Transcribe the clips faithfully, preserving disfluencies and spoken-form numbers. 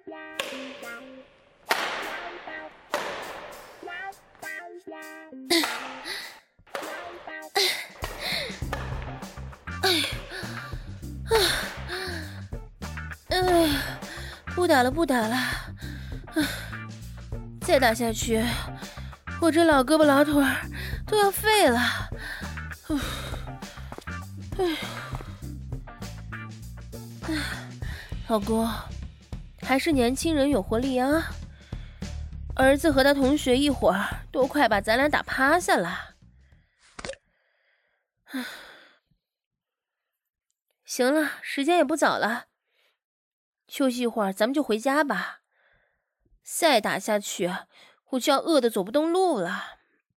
哎，不打了，不打了，再打下去，我这老胳膊老腿都要废了。老公，还是年轻人有活力啊！儿子和他同学一会儿都快把咱俩打趴下了。行了，时间也不早了，休息一会儿，咱们就回家吧。再打下去，我就要饿得走不动路了。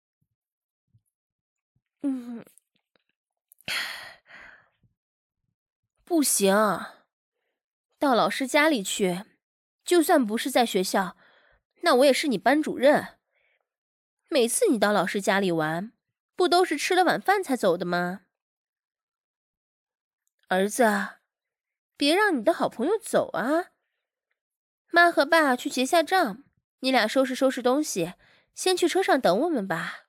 嗯，不行，到老师家里去，就算不是在学校，那我也是你班主任。每次你到老师家里玩，不都是吃了晚饭才走的吗？儿子，别让你的好朋友走啊！妈和爸去结下账，你俩收拾收拾东西，先去车上等我们吧。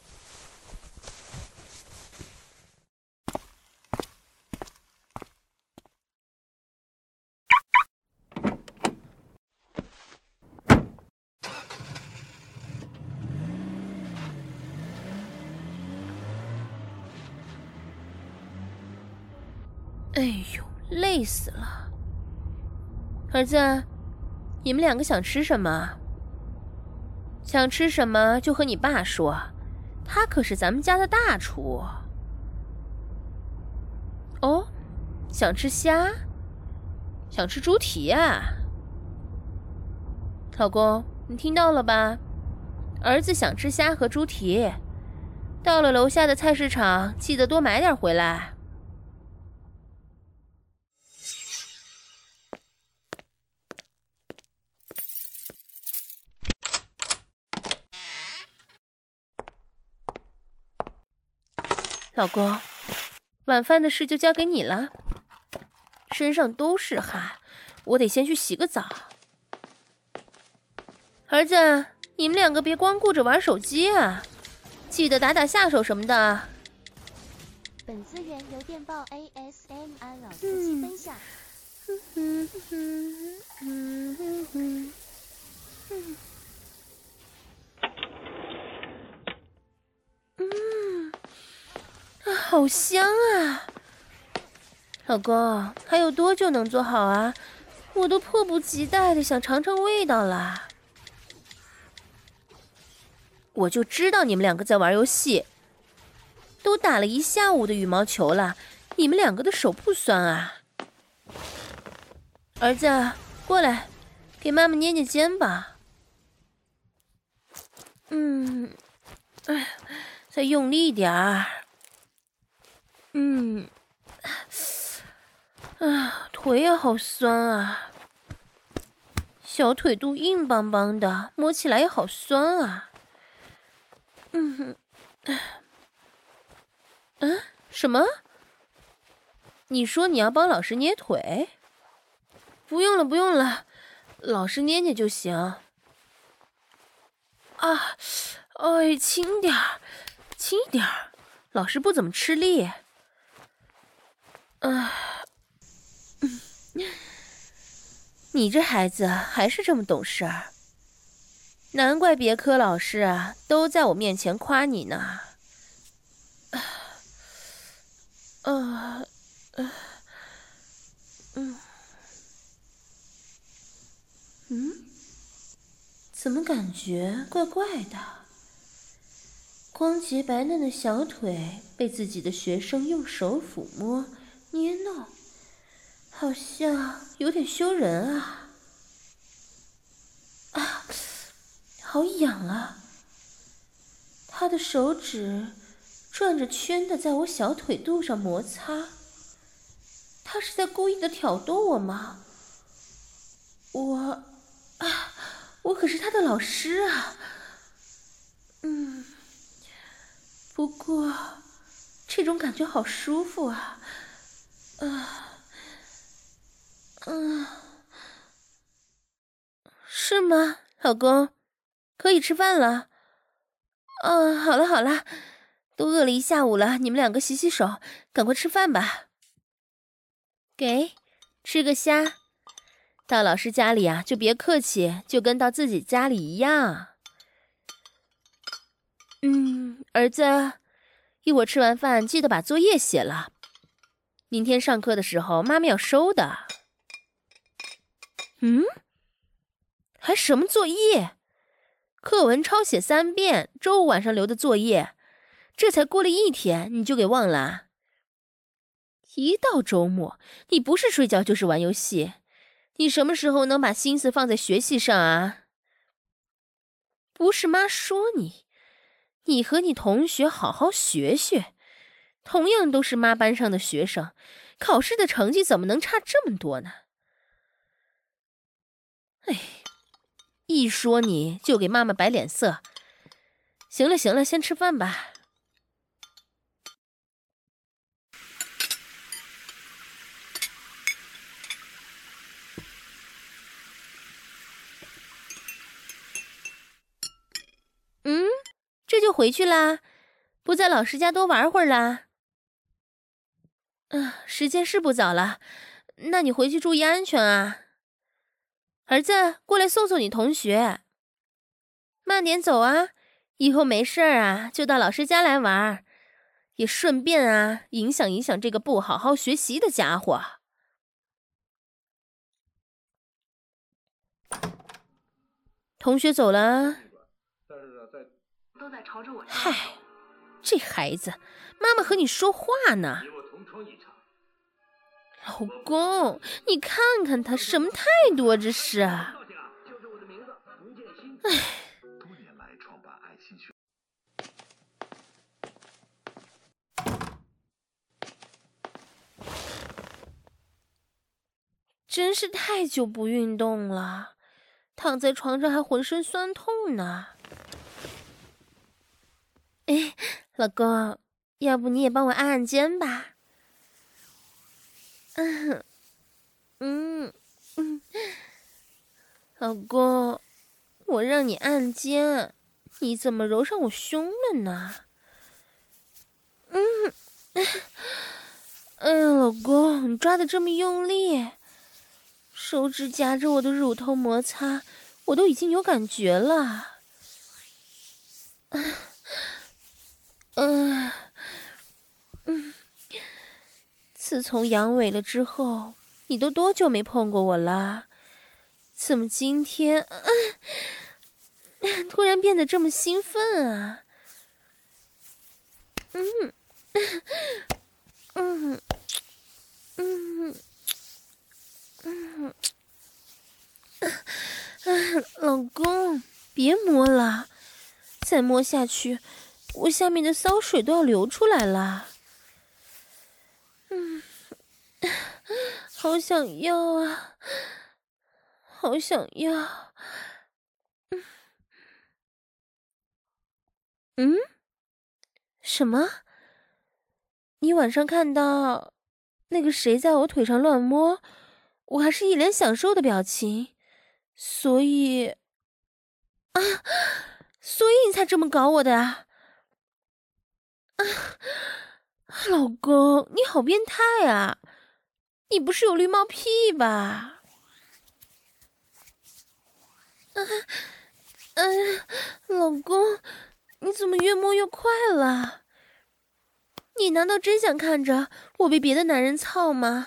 哎呦，累死了！儿子，你们两个想吃什么？想吃什么就和你爸说，他可是咱们家的大厨。哦，想吃虾？想吃猪蹄啊？老公，你听到了吧？儿子想吃虾和猪蹄，到了楼下的菜市场，记得多买点回来。老公，晚饭的事就交给你了。身上都是汗，我得先去洗个澡。儿子，你们两个别光顾着玩手机啊，记得打打下手什么的。 本资源由电报 A S M R 老司机分享。 嗯嗯嗯嗯嗯嗯嗯，啊，好香啊！老公，还有多久能做好啊？我都迫不及待的想尝尝味道了。我就知道你们两个在玩游戏，都打了一下午的羽毛球了，你们两个的手不酸啊？儿子，过来，给妈妈捏捏肩膀。嗯，哎，再用力点儿。嗯，啊，腿也好酸啊，小腿肚硬邦邦的，摸起来也好酸啊。嗯，嗯，什么？你说你要帮老师捏腿？不用了，不用了，老师捏捏就行。啊，哎，轻点儿，轻一点儿，老师不怎么吃力。啊，嗯，你这孩子还是这么懂事儿，难怪别科老师啊都在我面前夸你呢。啊，啊，嗯，嗯，怎么感觉怪怪的？光洁白嫩的小腿被自己的学生用手抚摸、捏弄，好像有点羞人啊！啊，好痒啊！他的手指转着圈的在我小腿肚上摩擦，他是在故意的挑逗我吗？我，啊，我可是他的老师啊！嗯，不过这种感觉好舒服啊！啊，嗯。 是吗，老公？可以吃饭了。哦，好了好了，都饿了一下午了，你们两个洗洗手，赶快吃饭吧。给，吃个虾。到老师家里啊，就别客气，就跟到自己家里一样。嗯，儿子，一会儿吃完饭记得把作业写了，明天上课的时候妈妈要收的。嗯？还什么作业？课文抄写三遍，周五晚上留的作业，这才过了一天你就给忘了？一到周末，你不是睡觉就是玩游戏，你什么时候能把心思放在学习上啊？不是妈说你，你和你同学好好学学，同样都是妈班上的学生，考试的成绩怎么能差这么多呢？哎，一说你就给妈妈摆脸色。行了行了，先吃饭吧。嗯，这就回去啦？不在老师家多玩会儿啦？啊，时间是不早了，那你回去注意安全啊。儿子，过来送送你同学。慢点走啊，以后没事儿啊，就到老师家来玩，也顺便啊，影响影响这个不好好学习的家伙。同学走了。 都在朝着我。 嗨，这孩子，妈妈和你说话呢。老公，你看看他什么态度啊，这是。哎，真是太久不运动了，躺在床上还浑身酸痛呢。哎，老公，要不你也帮我按按肩吧？嗯嗯嗯，老公，我让你按肩，你怎么揉上我胸了呢？嗯，哎呀，老公，你抓得这么用力，手指夹着我的乳头摩擦，我都已经有感觉了。嗯嗯，自从阳痿了之后，你都多久没碰过我了？怎么今天、嗯、突然变得这么兴奋啊？嗯嗯嗯嗯嗯，老公，别摸了，再摸下去，我下面的骚水都要流出来了。嗯，好想要啊，好想要。嗯嗯，什么？你晚上看到那个谁在我腿上乱摸，我还是一脸享受的表情，所以啊，所以你才这么搞我的啊？啊，老公，你好变态啊！你不是有绿帽癖吧？啊，嗯、啊，老公，你怎么越摸越快了？你难道真想看着我被别的男人操吗？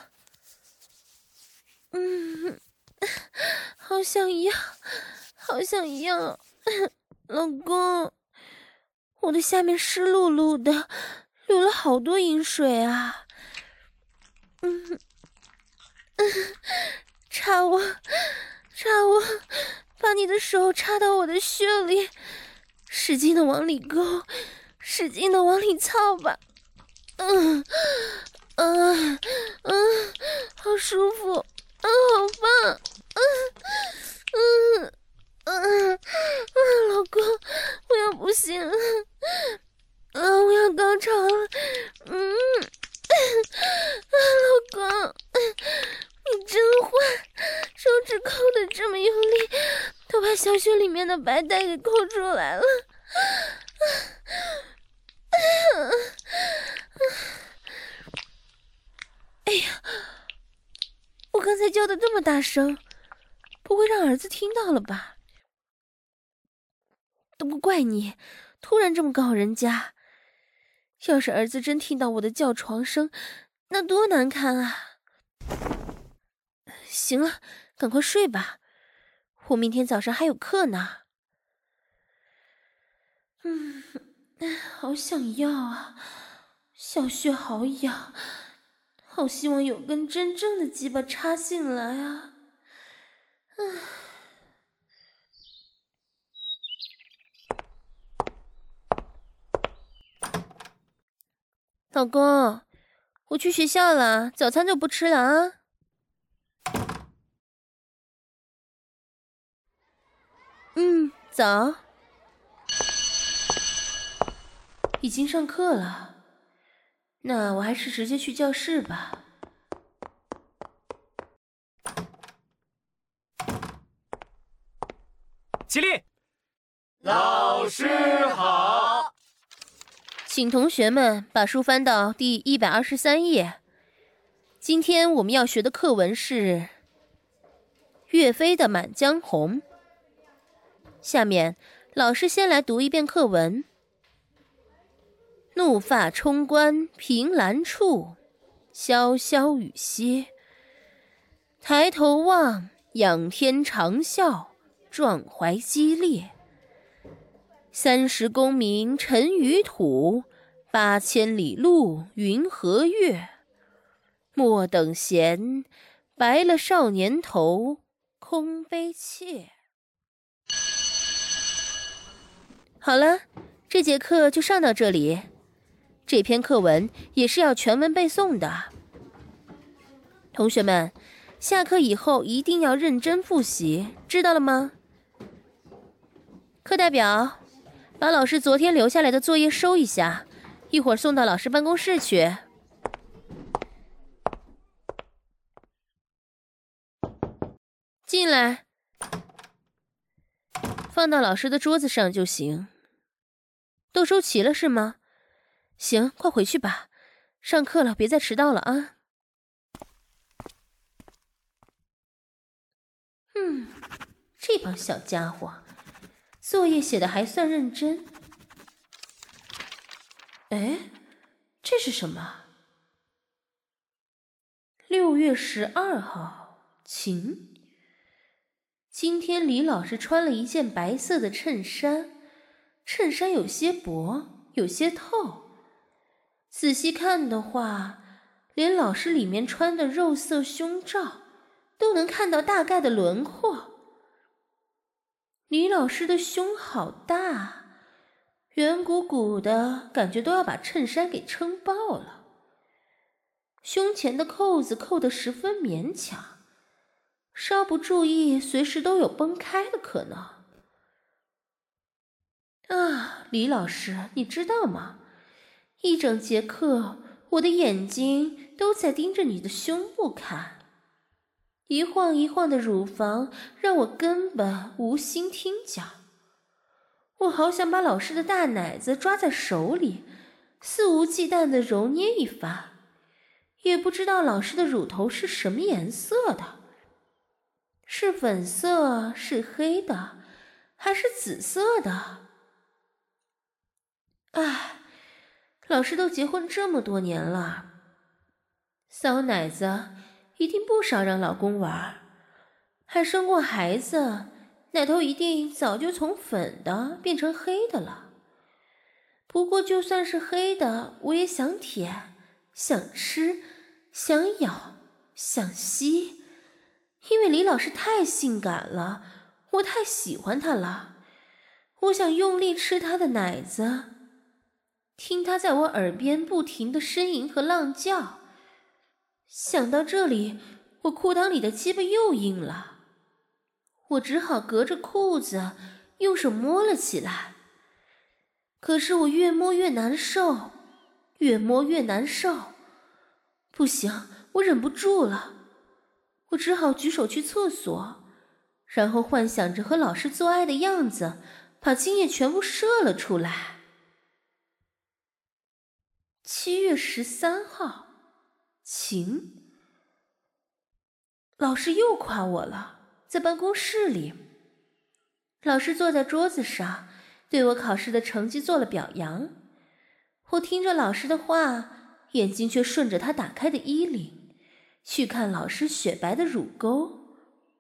嗯，好想要，好想要，老公，我的下面湿漉漉的，流了好多饮水啊。嗯，嗯，插我，插我，把你的手插到我的穴里，使劲的往里勾，使劲的往里操吧。嗯嗯嗯，好舒服，嗯，好棒，嗯嗯嗯嗯，老公，我要不行了，嗯，我要高潮了，嗯，老公，你真坏，手指扣的这么用力， 都把小穴里面的白带给抠出来了。哎呀，我刚才叫的这么大声，不会让儿子听到了吧？都不怪你，突然这么告人家。要是儿子真听到我的叫床声，那多难堪啊！行了，赶快睡吧，我明天早上还有课呢。嗯，好想要啊，小穴好痒，好希望有根真正的鸡巴插进来啊！唉。老公，我去学校了，早餐就不吃了啊。嗯，早。已经上课了，那我还是直接去教室吧。 起立！老师好。 请同学们把书翻到第一百二十三页。今天我们要学的课文是岳飞的《满江红》。下面老师先来读一遍课文。怒发冲冠凭栏处，潇潇雨歇。抬头望，仰天长啸，壮怀激烈。三十功名尘与土，八千里路云和月。莫等闲，白了少年头，空悲切。好了，这节课就上到这里。这篇课文也是要全文背诵的。同学们，下课以后一定要认真复习，知道了吗？课代表，把老师昨天留下来的作业收一下，一会儿送到老师办公室去。进来，放到老师的桌子上就行。都收齐了是吗？行，快回去吧，上课了，别再迟到了啊。嗯，这帮小家伙，作业写的还算认真。哎，这是什么？六月十二号，晴。今天李老师穿了一件白色的衬衫，衬衫有些薄，有些透。仔细看的话，连老师里面穿的肉色胸罩都能看到大概的轮廓。李老师的胸好大，圆鼓鼓的，感觉都要把衬衫给撑爆了。胸前的扣子扣得十分勉强，稍不注意随时都有崩开的可能。啊，李老师，你知道吗？一整节课，我的眼睛都在盯着你的胸部看，一晃一晃的乳房让我根本无心听讲。我好想把老师的大奶子抓在手里，肆无忌惮地揉捏一番。也不知道老师的乳头是什么颜色的，是粉色，是黑的，还是紫色的？唉，老师都结婚这么多年了，骚奶子一定不少让老公玩，还生过孩子，奶头一定早就从粉的变成黑的了。不过就算是黑的，我也想舔，想吃，想咬，想吸，因为李老师太性感了，我太喜欢他了。我想用力吃他的奶子，听他在我耳边不停地呻吟和浪叫。想到这里，我裤裆里的鸡巴又硬了，我只好隔着裤子用手摸了起来。可是我越摸越难受，越摸越难受。不行，我忍不住了，我只好举手去厕所， 然后幻想着和老师做爱的样子，把精液全部射了出来。七月十三号，晴。老师又夸我了，在办公室里，老师坐在桌子上，对我考试的成绩做了表扬。我听着老师的话，眼睛却顺着他打开的衣领，去看老师雪白的乳沟。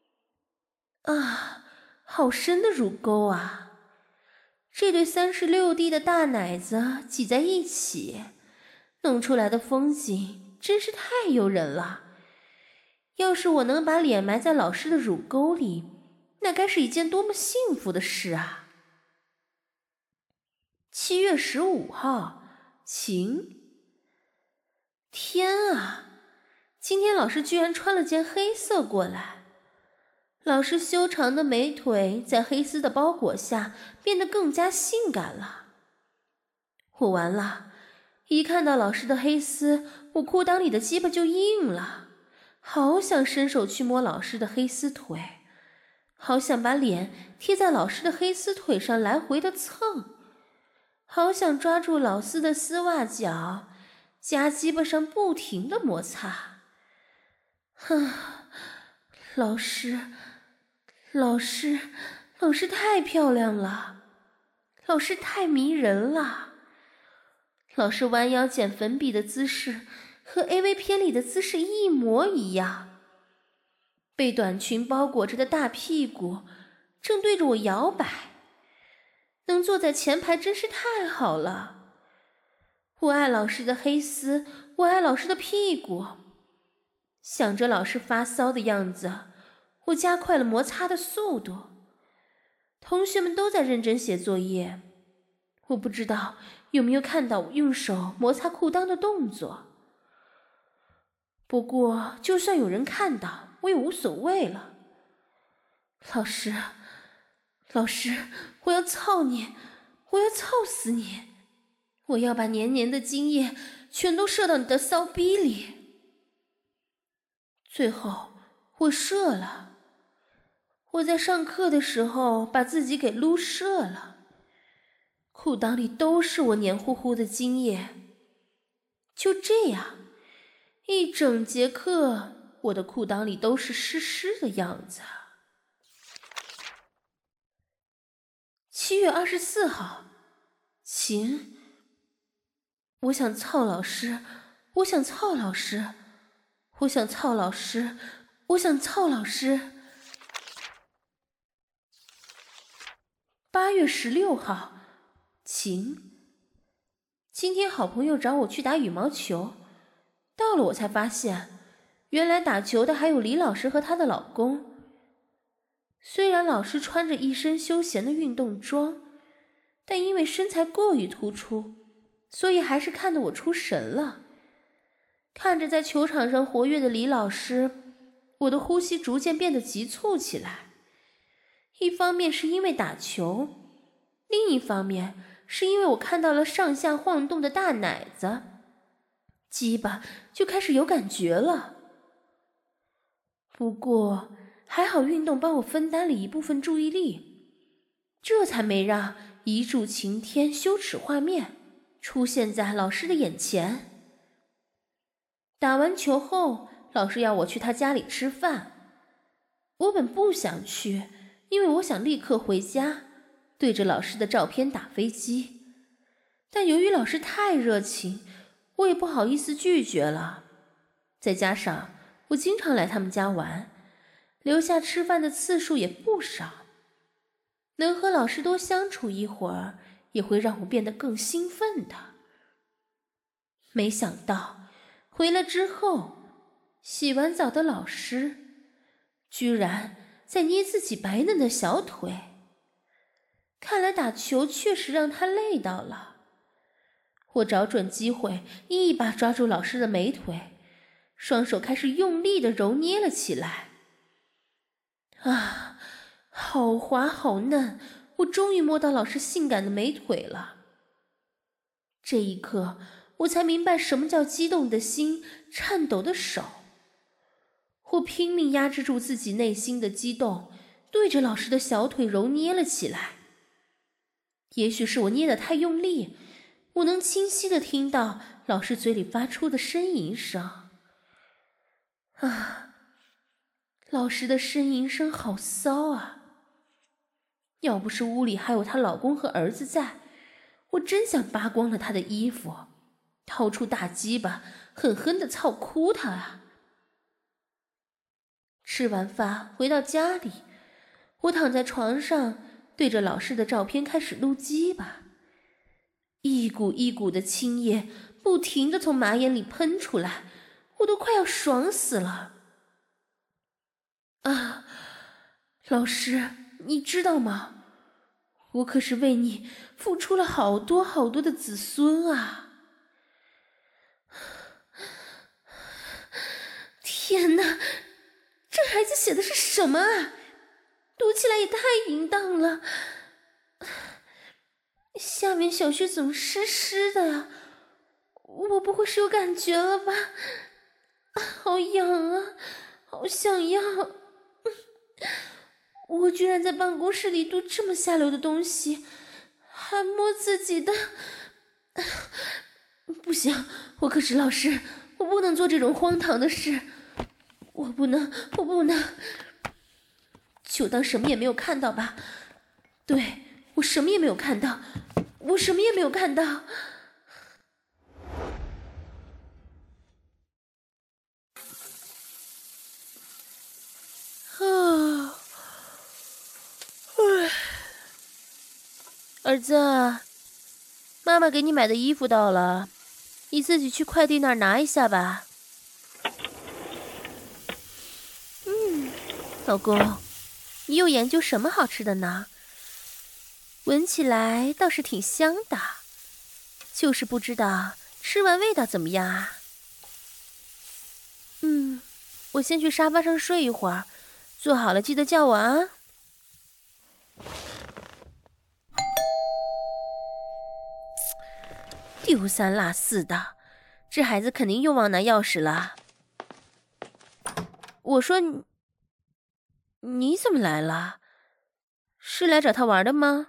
啊，好深的乳沟啊！这对三十六 D 的大奶子挤在一起，弄出来的风景真是太诱人了。要是我能把脸埋在老师的乳沟里，那该是一件多么幸福的事啊！七月十五号，晴。天啊，今天老师居然穿了件黑色过来。老师修长的美腿在黑丝的包裹下变得更加性感了。我完了，一看到老师的黑丝，我裤裆里的鸡巴就硬了，好想伸手去摸老师的黑丝腿，好想把脸贴在老师的黑丝腿上来回的蹭，好想抓住老师的丝袜脚，夹鸡巴上不停的摩擦。哼，老师老师老师太漂亮了，老师太迷人了。老师弯腰捡粉笔的姿势和 A V 片里的姿势一模一样，被短裙包裹着的大屁股正对着我摇摆，能坐在前排真是太好了。我爱老师的黑丝，我爱老师的屁股。想着老师发骚的样子，我加快了摩擦的速度。同学们都在认真写作业，我不知道有没有看到我用手摩擦裤裆的动作。不过就算有人看到，我也无所谓了。老师，老师，我要操你，我要操死你，我要把黏黏的精液全都射到你的骚逼里。最后我射了，我在上课的时候把自己给撸射了，裤裆里都是我黏糊糊的精液。就这样一整节课，我的裤裆里都是湿湿的样子。七月二十四号，晴。我想操老师，我想操老师，我想操老师，我想操老师。八月十六号，晴。今天好朋友找我去打羽毛球，到了我才发现，原来打球的还有李老师和她的老公。虽然老师穿着一身休闲的运动装，但因为身材过于突出，所以还是看得我出神了。看着在球场上活跃的李老师，我的呼吸逐渐变得急促起来。一方面是因为打球，另一方面是因为我看到了上下晃动的大奶子，鸡巴就开始有感觉了。不过还好运动帮我分担了一部分注意力，这才没让一柱擎天羞耻画面出现在老师的眼前。打完球后，老师要我去他家里吃饭，我本不想去，因为我想立刻回家，对着老师的照片打飞机。但由于老师太热情，我也不好意思拒绝了。再加上我经常来他们家玩，留下吃饭的次数也不少，能和老师多相处一会儿，也会让我变得更兴奋的。没想到回来之后，洗完澡的老师居然在捏自己白嫩的小腿，看来打球确实让他累到了。我找准机会，一把抓住老师的美腿，双手开始用力地揉捏了起来。啊，好滑好嫩，我终于摸到老师性感的美腿了。这一刻我才明白什么叫激动的心，颤抖的手。我拼命压制住自己内心的激动， 对着老师的小腿揉捏了起来。也许是我捏得太用力，我能清晰地听到老师嘴里发出的呻吟声。啊，老师的呻吟声好骚啊！要不是屋里还有她老公和儿子在，我真想扒光了她的衣服，掏出大鸡巴狠狠地操哭她啊！吃完饭回到家里，我躺在床上对着老师的照片开始撸鸡巴，一股一股的精液不停地从马眼里喷出来，我都快要爽死了。啊，老师，你知道吗？我可是为你付出了好多好多的子孙啊！天哪，这孩子写的是什么啊？读起来也太淫荡了。下面小穴怎么湿湿的呀？我不会是有感觉了吧？好痒啊，好想要。我居然在办公室里读这么下流的东西，还摸自己的。不行，我可是老师，我不能做这种荒唐的事，我不能，我不能。就当什么也没有看到吧。对，我什么也没有看到，我什么也没有看到。啊，儿子，妈妈给你买的衣服到了，你自己去快递那儿拿一下吧。嗯，老公，你又研究什么好吃的呢？闻起来倒是挺香的，就是不知道吃完味道怎么样啊？嗯，我先去沙发上睡一会儿，做好了记得叫我啊。丢三落四的，这孩子肯定又忘拿钥匙了。我说你，你怎么来了？是来找他玩的吗？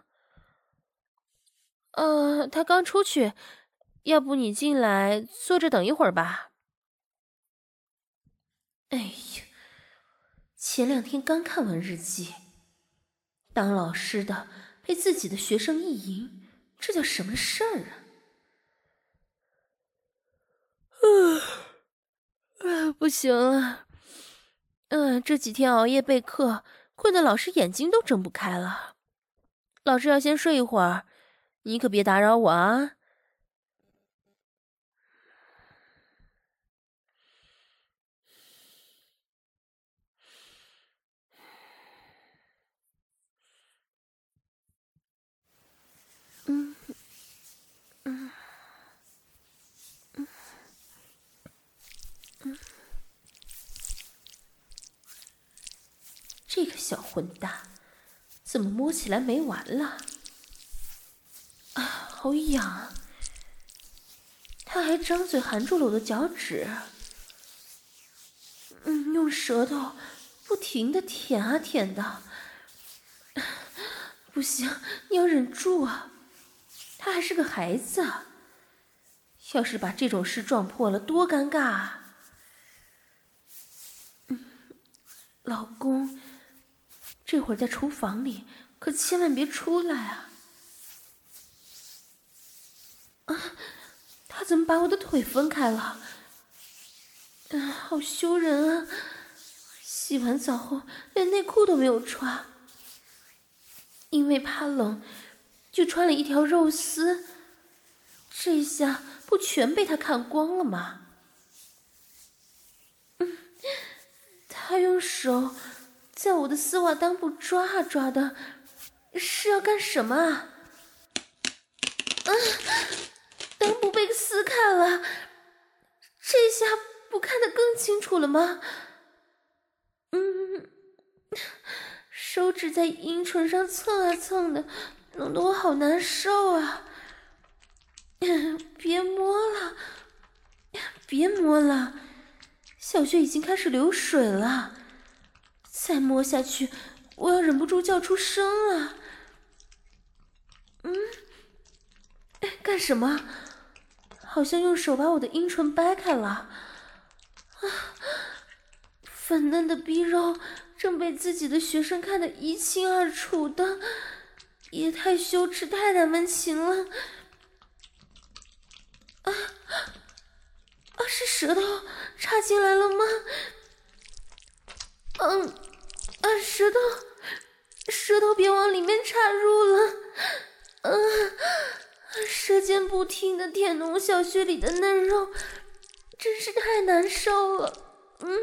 呃，他刚出去，要不你进来坐着等一会儿吧。哎呀，前两天刚看完日记，当老师的被自己的学生意淫，这叫什么事儿啊？啊，不行了，嗯、呃，这几天熬夜备课，困得老师眼睛都睁不开了。老师要先睡一会儿，你可别打扰我啊。嗯嗯嗯嗯，这个小混蛋怎么摸起来没完了？啊，好痒！他还张嘴含住了我的脚趾，嗯，用舌头不停地舔啊舔的。不行，你要忍住啊！他还是个孩子啊，要是把这种事撞破了，多尴尬啊！嗯，老公，这会儿在厨房里，可千万别出来啊！啊，他怎么把我的腿分开了？嗯，好羞人啊！洗完澡后连内裤都没有穿，因为怕冷，就穿了一条肉丝。这下不全被他看光了吗？嗯，他用手在我的丝袜裆部抓啊抓的，是要干什么啊？啊，裆部被撕开了，这下不看得更清楚了吗？嗯，手指在阴唇上蹭啊蹭的，弄得我好难受啊！别摸了，别摸了，小穴已经开始流水了，再摸下去我要忍不住叫出声了。嗯，干什么？好像用手把我的阴唇掰开了。啊，粉嫩的逼肉正被自己的学生看得一清二楚的，也太羞耻，太难为情了。啊啊！是舌头插进来了吗？嗯啊，舌头，舌头别往里面插入了。嗯、啊，舌尖不停地舔弄小穴里的嫩肉，真是太难受了。嗯，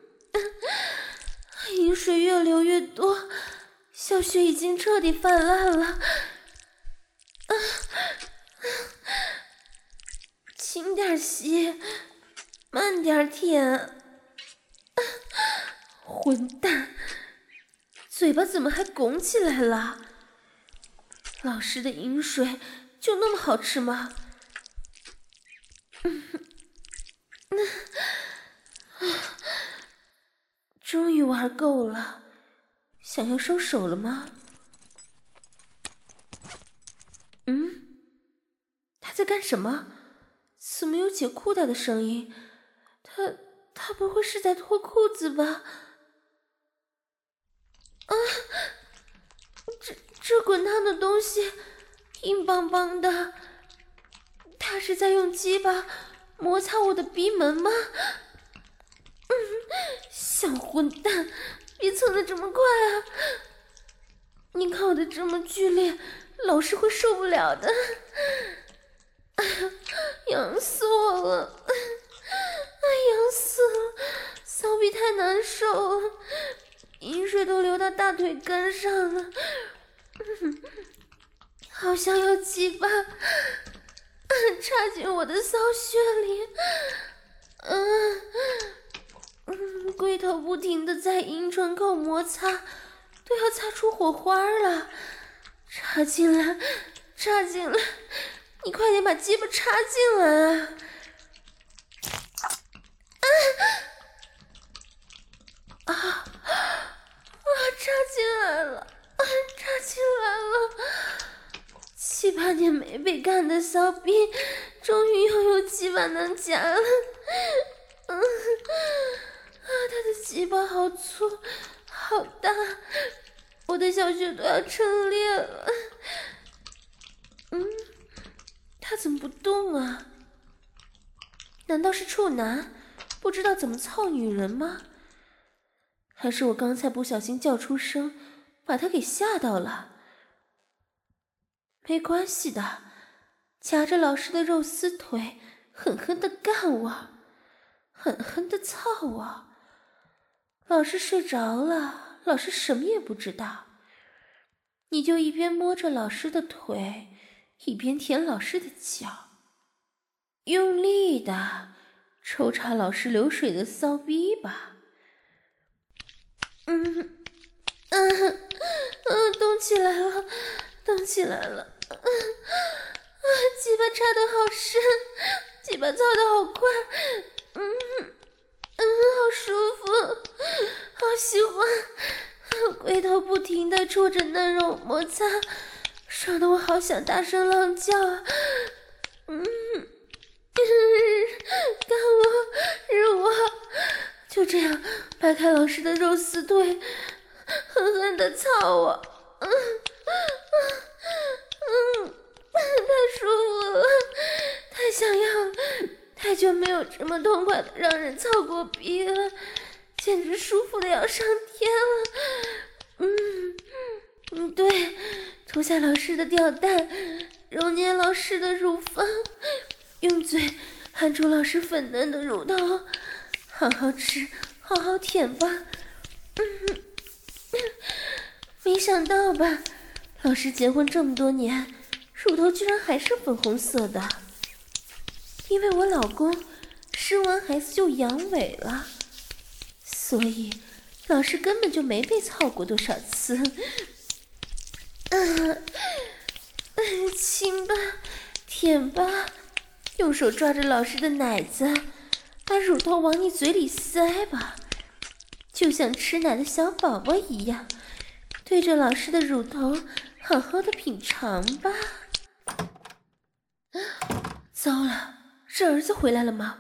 饮水越流越多，小穴已经彻底泛滥了。啊，轻点吸，慢点舔。啊，混蛋，嘴巴怎么还拱起来了？老师的饮水就那么好吃吗？嗯，嗯，终于玩够了，想要收手了吗？嗯，他在干什么？怎么有解裤带的声音？他他不会是在脱裤子吧？啊！这这滚烫的东西硬邦邦的，他是在用鸡巴摩擦我的逼门吗？嗯，小混蛋，别蹭得这么快啊！你靠得这么剧烈，老师会受不了的。哎呀，痒死我了！哎，痒死了，骚逼太难受了。饮水都流到大腿根上了，嗯，好像要鸡巴插进我的骚穴里，嗯嗯，龟头不停地在阴唇口摩擦，都要擦出火花了。插进来，插进来，你快点把鸡巴插进来啊！啊啊！插进来了，啊，插进来了！七八年没被干的骚逼，终于又有鸡巴能夹了。嗯，啊，他的鸡巴好粗，好大，我的小穴都要撑裂了。嗯，他怎么不动啊？难道是处男，不知道怎么操女人吗？还是我刚才不小心叫出声，把他给吓到了。没关系的，夹着老师的肉丝腿，狠狠地干我，狠狠地操我。老师睡着了，老师什么也不知道。你就一边摸着老师的腿，一边舔老师的脚，用力的抽插老师流水的骚逼吧。嗯嗯嗯，动起来了，动起来了！嗯啊，鸡巴插得好深，鸡巴操得好快，嗯嗯，好舒服，好喜欢，龟头不停地戳着嫩肉摩擦，爽得我好想大声浪叫啊！嗯，干我，日我！就这样掰开老师的肉丝腿，狠狠地操我，嗯嗯嗯，太舒服了，太想要了，太久没有这么痛快的让人操过逼了，简直舒服的要上天了。嗯嗯，对，脱下老师的吊带，揉捏老师的乳房，用嘴含住老师粉嫩的乳头。好好吃，好好舔吧。嗯，没想到吧，老师结婚这么多年，乳头居然还是粉红色的。因为我老公生完孩子就阳痿了，所以老师根本就没被操过多少次。啊，亲吧，舔吧，用手抓着老师的奶子。把乳头往你嘴里塞吧，就像吃奶的小宝宝一样， 对着老师的乳头好好的品尝吧。糟了，是儿子回来了吗？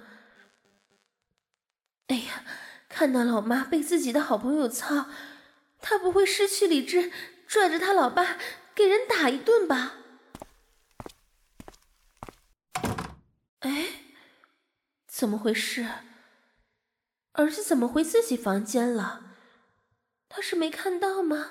哎呀，看到老妈被自己的好朋友操，他不会失去理智，拽着他老爸给人打一顿吧？哎，怎么回事？儿子怎么回自己房间了？他是没看到吗？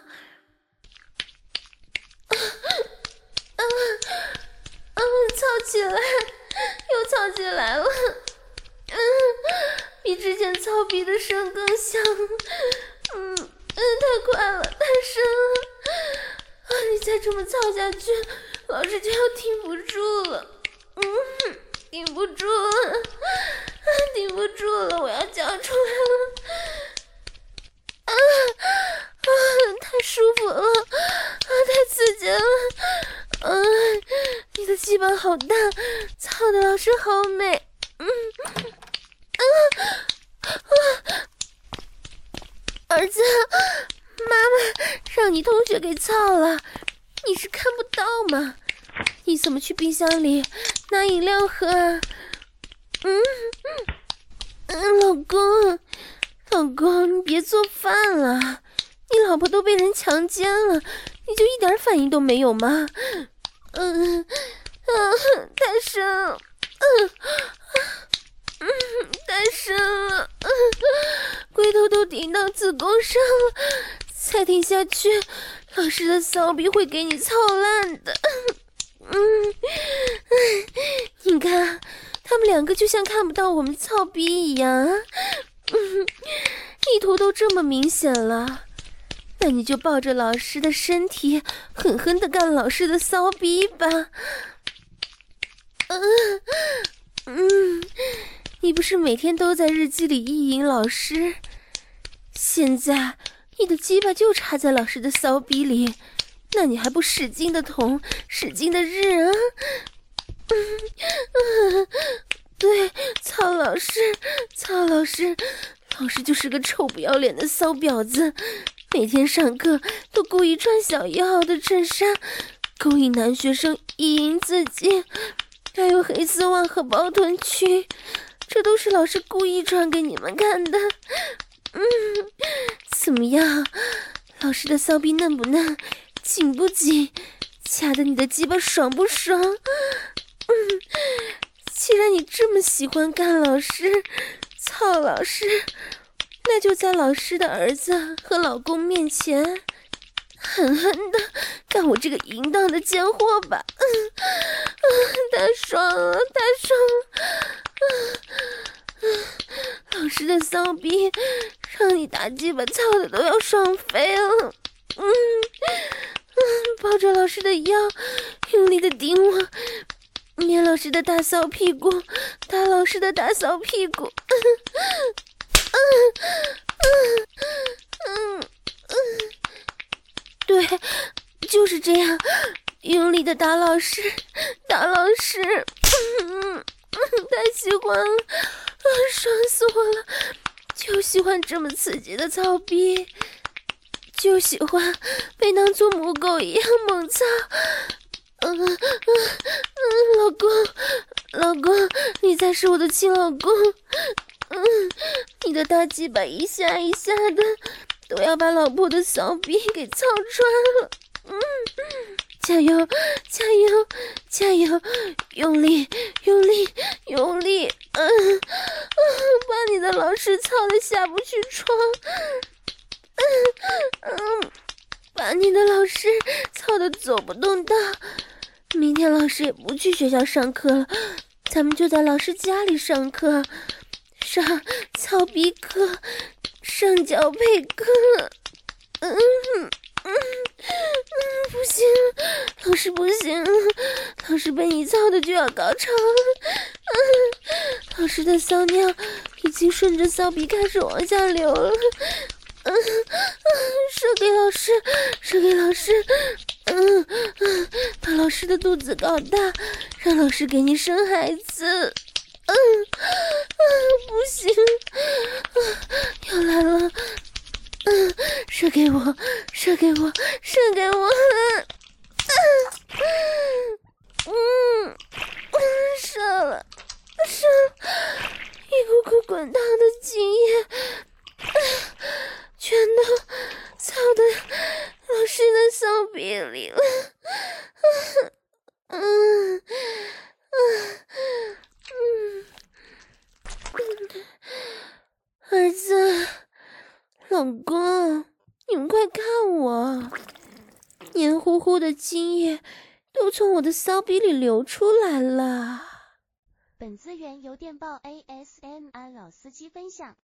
啊啊啊！操起来，又操起来了！嗯，比之前操逼的声更响。嗯嗯，太快了，太深了！啊，你再这么操下去，老师就要挺不住了。嗯，顶不住了，顶不住了，我要叫出来了！啊啊，太舒服了，啊，太刺激了！啊，你的鸡巴好大，操的老师好美！嗯，啊啊！儿子，妈妈让你同学给操了，你是看不到吗？你怎么去冰箱里拿饮料喝啊？嗯嗯，老公，老公，你别做饭了，你老婆都被人强奸了，你就一点反应都没有吗？嗯嗯，太深了，嗯嗯，太深了，嗯，龟头都顶到子宫上了，再顶下去，老师的骚逼会给你操烂的。嗯，你看，他们两个就像看不到我们操逼一样，嗯，意图都这么明显了，那你就抱着老师的身体，狠狠地干老师的骚逼吧。嗯嗯，你不是每天都在日记里意淫老师，现在你的鸡巴就插在老师的骚逼里。那你还不使劲的捅，使劲的日啊？嗯嗯，对，操老师，操老师，老师就是个臭不要脸的骚婊子，每天上课都故意穿小一号的衬衫，勾引男学生意淫自己，还有黑丝袜和包臀裙，这都是老师故意穿给你们看的。嗯，怎么样？老师的骚逼嫩不嫩？紧不紧？掐得你的鸡巴爽不爽？嗯，既然你这么喜欢干老师，操老师，那就在老师的儿子和老公面前，狠狠的干我这个淫荡的贱货吧！嗯嗯，太爽了，太爽了！嗯嗯，老师的骚逼让你大鸡巴操的都要爽飞了！嗯嗯，抱着老师的腰，用力的顶我，捏老师的大骚屁股，打老师的大骚屁股。嗯嗯嗯嗯嗯，对，就是这样，用力的打老师，打老师。嗯嗯，太喜欢了，啊，爽死我了！就喜欢这么刺激的操逼。就喜欢被当作母狗一样猛操，嗯嗯嗯，老公，老公，你才是我的亲老公，嗯，你的大鸡巴一下一下的，都要把老婆的骚逼给操穿了，嗯，加油，加油，加油，用力，用力，用力，嗯嗯，把你的老师操得下不去床。嗯嗯，把你的老师操得走不动道。明天老师也不去学校上课了，咱们就在老师家里上课，上操逼课，上脚配课。嗯嗯嗯，不行，老师不行，老师被你操的就要高潮了。嗯，老师的骚尿已经顺着骚逼开始往下流了。嗯嗯，射给老师，射给老师，嗯嗯，把老师的肚子搞大，让老师给你生孩子。嗯嗯，不行，嗯，要来了， 嗯，射给我，射给我，射给我！嗯，嗯，射了，射了，一股股滚烫的精液，全都操到老师的骚逼里了。嗯，嗯，嗯，儿子，老公，你们快看我，黏糊糊的精液都从我的骚逼里流出来了。 本资源由电报 A S M R 老司机分享。